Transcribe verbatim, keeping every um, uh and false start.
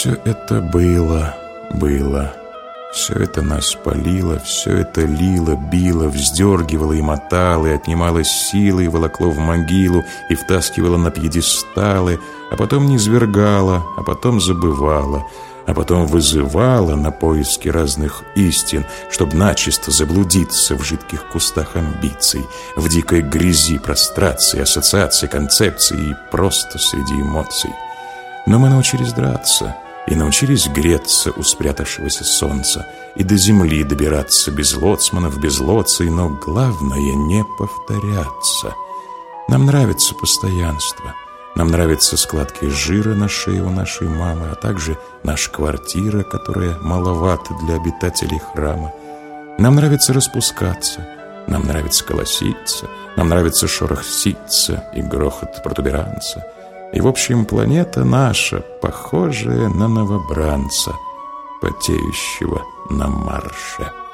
все это было, было. Все это нас палило, все это лило, било, вздергивало и мотало, и отнимало силы, и волокло в могилу, и втаскивало на пьедесталы, а потом низвергало, а потом забывало, а потом вызывало на поиски разных истин, чтобы начисто заблудиться в жидких кустах амбиций, в дикой грязи прострации, ассоциаций, концепций и просто среди эмоций. Но мы научились драться и научились греться у спрятавшегося солнца и до земли добираться без лоцманов, без лоций, но главное не повторяться. Нам нравится постоянство, нам нравятся складки жира на шее у нашей мамы, а также наша квартира, которая маловата для обитателей храма. Нам нравится распускаться, нам нравится колоситься, нам нравится шорох ситца и грохот протуберанца. И, в общем, планета наша, похожая на новобранца, потеющего на марше.